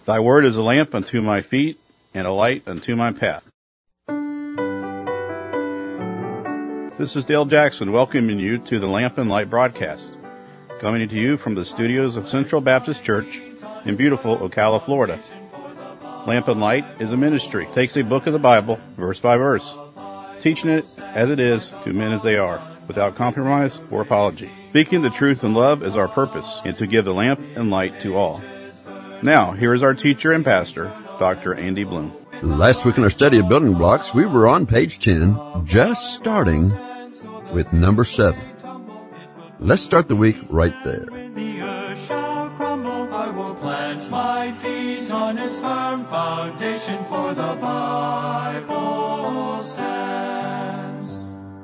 Thy word is a lamp unto my feet and a light unto my path. This is Dale Jackson welcoming you to the Lamp and Light broadcast, coming to you from the studios of Central Baptist Church in beautiful Ocala, Florida. Lamp and Light is a ministry. It takes a book of the Bible, verse by verse, teaching it as it is to men as they are, without compromise or apology. Speaking the truth in love is our purpose, and to give the lamp and light to all. Now, here is our teacher and pastor, Dr. Andy Bloom. Last week in our study of building blocks, we were on page 10, just starting with number 7. Let's start the week right there. The earth shall crumble. I will plant my feet on his firm foundation, for the Bible stands.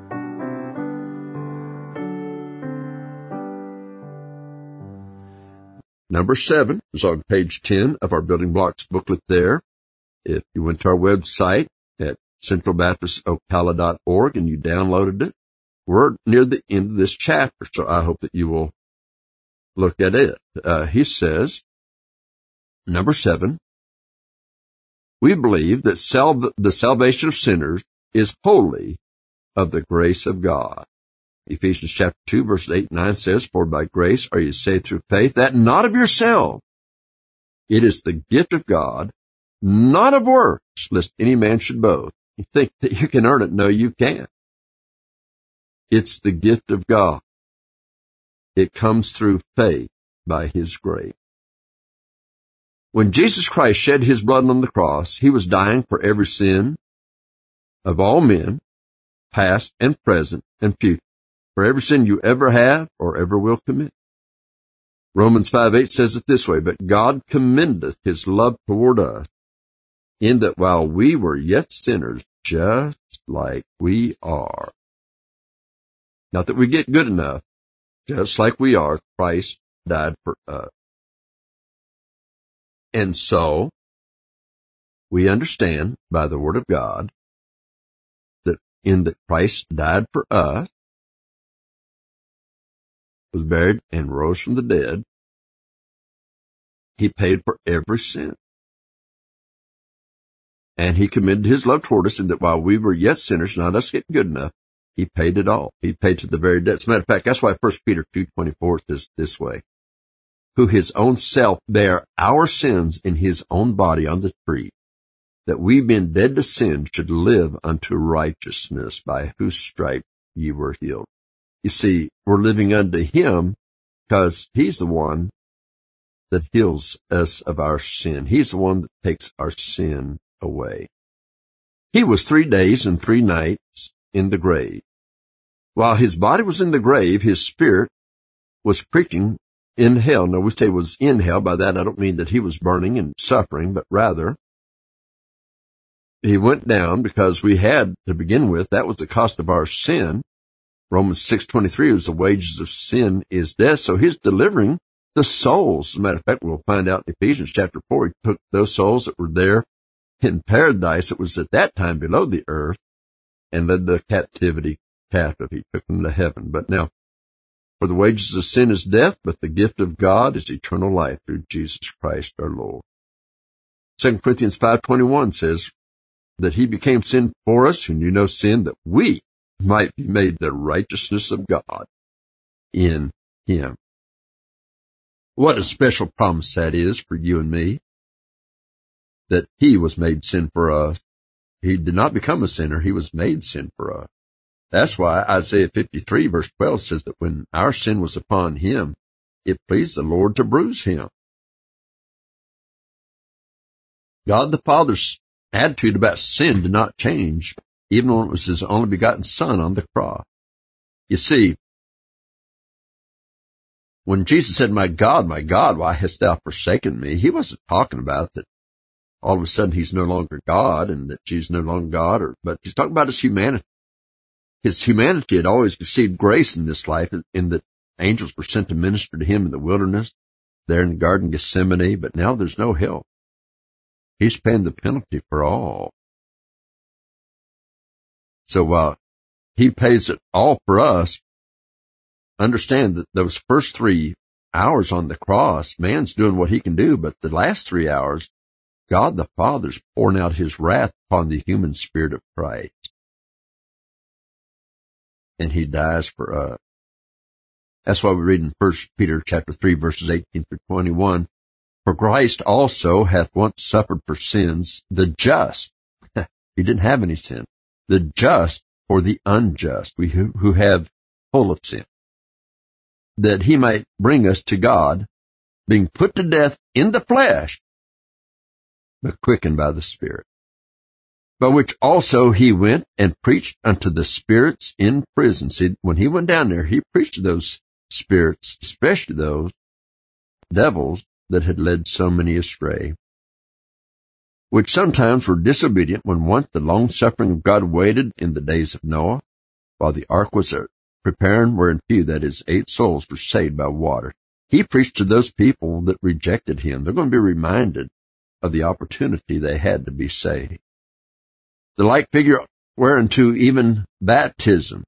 Number 7 is on page 10 of our building blocks booklet there. If you went to our website at centralbaptistocala.org and you downloaded it, we're near the end of this chapter, so I hope that you will look at it. He says, number 7, we believe that the salvation of sinners is wholly of the grace of God. Ephesians chapter 2, verse 8 and 9 says, For by grace are you saved through faith, that not of yourself. It is the gift of God, not of works, lest any man should boast. You think that you can earn it? No, you can't. It's the gift of God. It comes through faith by His grace. When Jesus Christ shed His blood on the cross, He was dying for every sin of all men, past and present and future, for every sin you ever have or ever will commit. Romans 5:8 says it this way, But God commendeth His love toward us, in that while we were yet sinners, just like we are. Not that we get good enough, just like we are, Christ died for us. And so, we understand by the Word of God that in that Christ died for us, was buried and rose from the dead, He paid for every sin. And He commended His love toward us in that while we were yet sinners, not us getting good enough, He paid it all. He paid to the very debt. As a matter of fact, that's why 1 Peter 2:24 says this way, Who His own self bare our sins in His own body on the tree, that we being dead to sin should live unto righteousness, by whose stripes ye were healed. You see, we're living unto Him because He's the one that heals us of our sin. He's the one that takes our sin away. He was 3 days and 3 nights in the grave. While His body was in the grave, His spirit was preaching in hell. Now, we say was in hell. By that, I don't mean that He was burning and suffering, but rather He went down because we had, to begin with, that was the cost of our sin. Romans 6:23 was the wages of sin is death. So He's delivering the souls. As a matter of fact, we'll find out in Ephesians chapter 4, He took those souls that were there in paradise, it was at that time below the earth, and led the captivity captive. He took them to heaven. But now, for the wages of sin is death, but the gift of God is eternal life through Jesus Christ our Lord. 2 Corinthians 5:21 says that He became sin for us who knew no sin, that we might be made the righteousness of God in Him. What a special promise that is for you and me, that He was made sin for us. He did not become a sinner. He was made sin for us. That's why Isaiah 53 verse 12 says that when our sin was upon Him, it pleased the Lord to bruise Him. God the Father's attitude about sin did not change, even when it was His only begotten Son on the cross. You see, when Jesus said, my God, why hast thou forsaken me? He wasn't talking about that all of a sudden He's no longer God and that she's no longer God, but He's talking about His humanity. His humanity had always received grace in this life, in that angels were sent to minister to Him in the wilderness, there in the Garden of Gethsemane, but now there's no help. He's paying the penalty for all. So while He pays it all for us, understand that those first 3, hours on the cross, man's doing what he can do, but the last 3 hours, God the Father's pouring out his wrath upon the human spirit of Christ. And he dies for us. That's why we read in 1 Peter chapter 3, verses 18 through 21, for Christ also hath once suffered for sins, the just. He didn't have any sin. The just for the unjust, we who have full of sin, that he might bring us to God, being put to death in the flesh, but quickened by the Spirit. By which also he went and preached unto the spirits in prison. See, when he went down there, he preached to those spirits, especially those devils that had led so many astray, which sometimes were disobedient when once the long-suffering of God waited in the days of Noah, while the ark was preparing, wherein few, that is, 8 souls, were saved by water. He preached to those people that rejected him. They're going to be reminded of the opportunity they had to be saved. The like figure whereunto even baptism.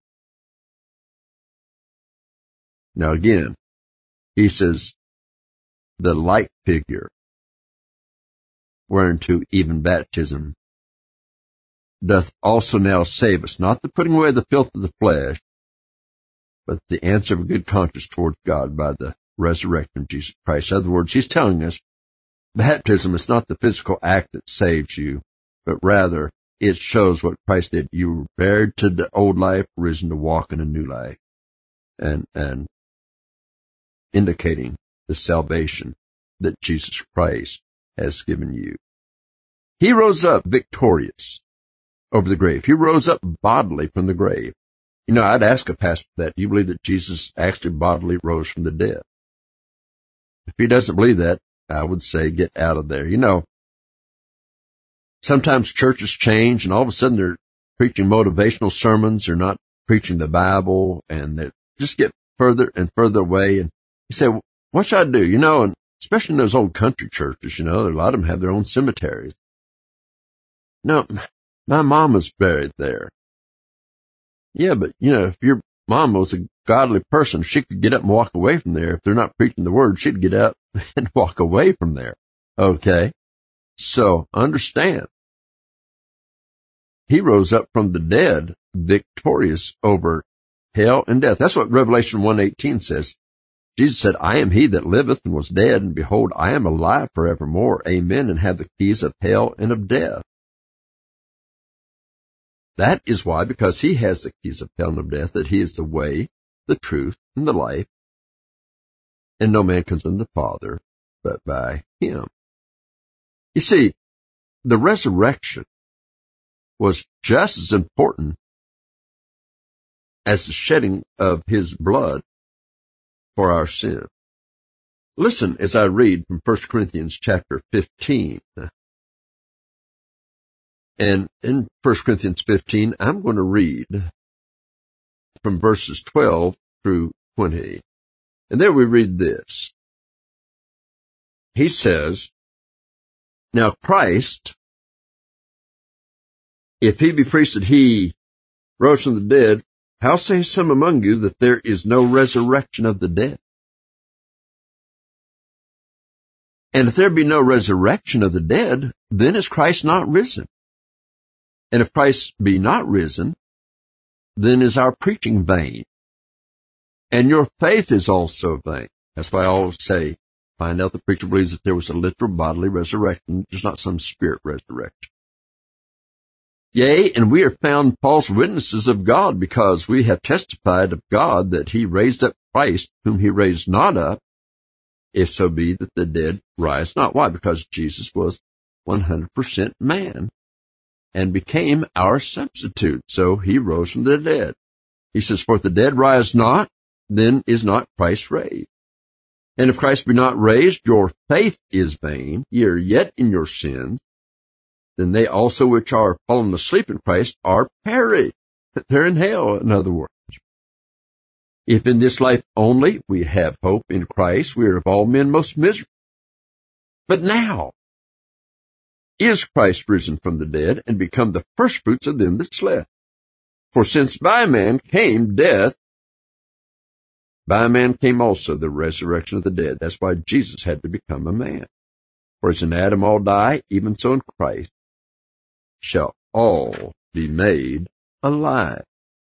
Now again, he says, the like figure whereunto even baptism doth also now save us, not the putting away the filth of the flesh, but the answer of a good conscience towards God by the resurrection of Jesus Christ. In other words, he's telling us baptism is not the physical act that saves you, but rather it shows what Christ did. You were buried to the old life, risen to walk in a new life, and indicating the salvation that Jesus Christ has given you. He rose up victorious over the grave. He rose up bodily from the grave. You know, I'd ask a pastor that. Do you believe that Jesus actually bodily rose from the dead? If he doesn't believe that, I would say get out of there. You know, sometimes churches change and all of a sudden they're preaching motivational sermons. They're not preaching the Bible, and they just get further and further away. And you say, well, what should I do? You know, and especially in those old country churches, you know, a lot of them have their own cemeteries. No, my mom was buried there. Yeah, but, you know, if your mom was a godly person, she could get up and walk away from there. If they're not preaching the word, she'd get up and walk away from there. Okay? So, understand. He rose up from the dead, victorious over hell and death. That's what Revelation 1:18 says. Jesus said, I am he that liveth and was dead, and behold, I am alive forevermore. Amen, and have the keys of hell and of death. That is why, because he has the keys of hell and of death, that he is the way, the truth, and the life, and no man comes unto the Father but by him. You see, the resurrection was just as important as the shedding of his blood for our sin. Listen as I read from 1 Corinthians chapter 15. And in 1 Corinthians 15, I'm going to read from verses 12 through 20. And there we read this. He says, now Christ, if he be preached that he rose from the dead, how say some among you that there is no resurrection of the dead? And if there be no resurrection of the dead, then is Christ not risen? And if Christ be not risen, then is our preaching vain, and your faith is also vain. That's why I always say, find out the preacher believes that there was a literal bodily resurrection, just not some spirit resurrection. Yea, and we are found false witnesses of God, because we have testified of God that he raised up Christ, whom he raised not up, if so be that the dead rise not. Why? Because Jesus was 100% man and became our substitute. So he rose from the dead. He says, for if the dead rise not, then is not Christ raised. And if Christ be not raised, your faith is vain, ye are yet in your sins. Then they also which are fallen asleep in Christ are perished. They're in hell, in other words. If in this life only we have hope in Christ, we are of all men most miserable. But now is Christ risen from the dead and become the firstfruits of them that slept. For since by man came death, By a man came also the resurrection of the dead. That's why Jesus had to become a man. For as in Adam all die, even so in Christ shall all be made alive.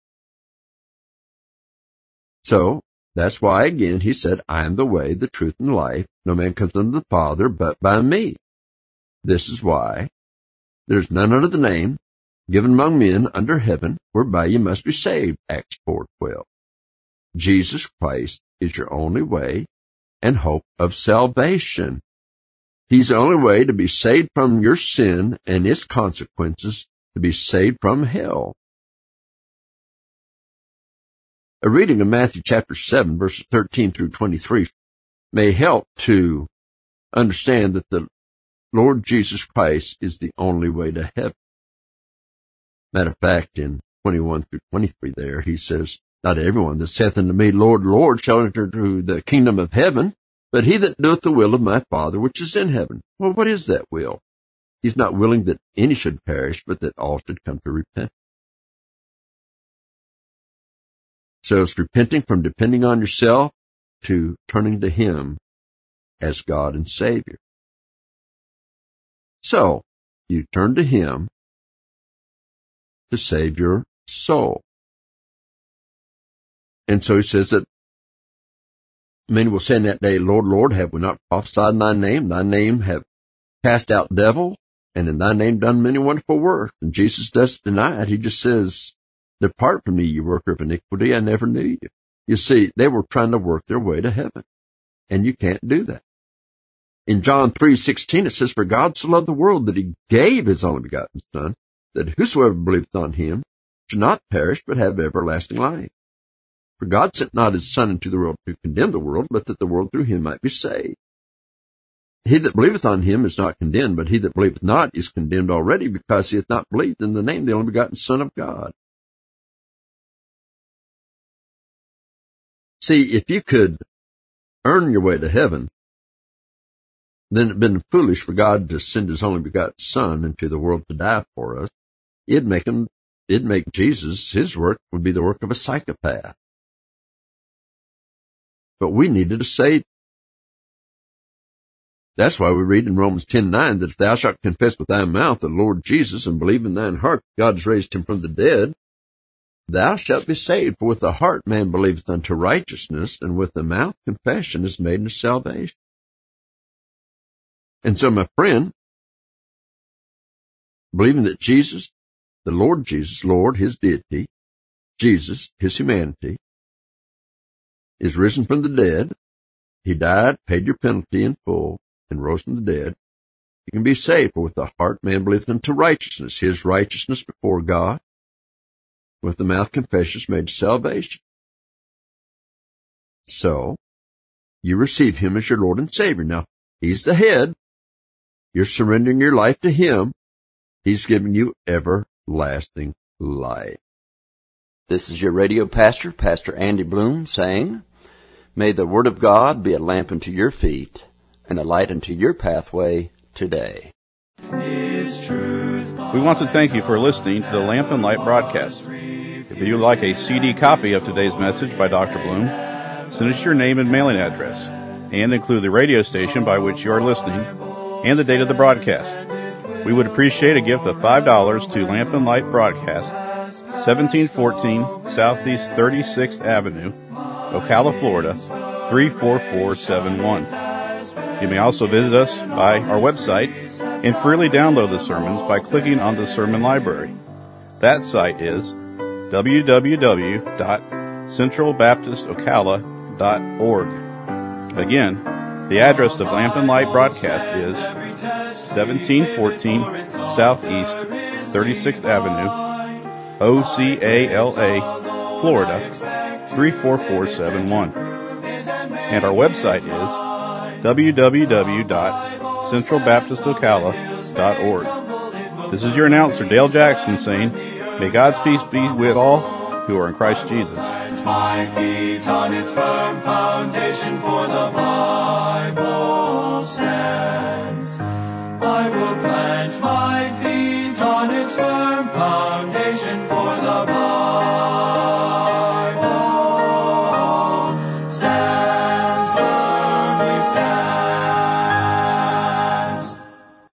So, that's why, again, he said, I am the way, the truth, and the life. No man comes unto the Father but by me. This is why there is none other name given among men under heaven whereby you must be saved. Acts 4:12. Jesus Christ is your only way and hope of salvation. He's the only way to be saved from your sin and its consequences, to be saved from hell. A reading of Matthew chapter 7, verses 13 through 23 may help to understand that the Lord Jesus Christ is the only way to heaven. Matter of fact, in 21 through 23 there, he says, Not everyone that saith unto me, Lord, Lord, shall enter into the kingdom of heaven, but he that doeth the will of my Father which is in heaven. Well, what is that will? He's not willing that any should perish, but that all should come to repentance. So it's repenting from depending on yourself to turning to him as God and Savior. So, you turn to him to save your soul. And so he says that many will say in that day, Lord, Lord, have we not prophesied in thy name? Thy name have cast out devils, and in thy name done many wonderful works. And Jesus doesn't deny it. He just says, Depart from me, you worker of iniquity, I never knew you. You see, they were trying to work their way to heaven, and you can't do that. In John 3:16, it says, For God so loved the world that he gave his only begotten Son, that whosoever believeth on him should not perish, but have everlasting life. For God sent not his Son into the world to condemn the world, but that the world through him might be saved. He that believeth on him is not condemned, but he that believeth not is condemned already, because he hath not believed in the name of the only begotten Son of God. See, if you could earn your way to heaven, then it had been foolish for God to send his only begotten Son into the world to die for us. It'd make Jesus, his work would be the work of a psychopath. But we needed a Savior. That's why we read in Romans 10:9 that if thou shalt confess with thy mouth the Lord Jesus and believe in thine heart that God has raised him from the dead, thou shalt be saved. For with the heart man believeth unto righteousness, and with the mouth confession is made unto salvation. And so, my friend, believing that Jesus, the Lord Jesus, Lord, his deity, Jesus, his humanity, is risen from the dead, he died, paid your penalty in full, and rose from the dead, you can be saved. For with the heart man believeth unto righteousness, his righteousness before God, with the mouth confession is made to salvation. So, you receive him as your Lord and Savior. Now, he's the head. You're surrendering your life to him. He's giving you everlasting life. This is your radio pastor, Pastor Andy Bloom, saying, May the Word of God be a lamp unto your feet and a light unto your pathway today. We want to thank you for listening to the Lamp and Light broadcast. If you would like a CD copy of today's message by Dr. Bloom, send us your name and mailing address, and include the radio station by which you are listening and the date of the broadcast. We would appreciate a gift of $5 to Lamp and Light Broadcast, 1714 Southeast 36th Avenue, Ocala, Florida, 34471. You may also visit us by our website and freely download the sermons by clicking on the sermon library. That site is www.centralbaptistocala.org. Again, the address of Lamp and Light Broadcast is 1714 Southeast 36th Avenue, Ocala, Florida, 34471. And our website is www.centralbaptistocala.org. This is your announcer, Dale Jackson, saying, May God's peace be with all who are in Christ Jesus. My feet on its firm foundation, for the Bible stands. I will plant my feet on its firm foundation, for the Bible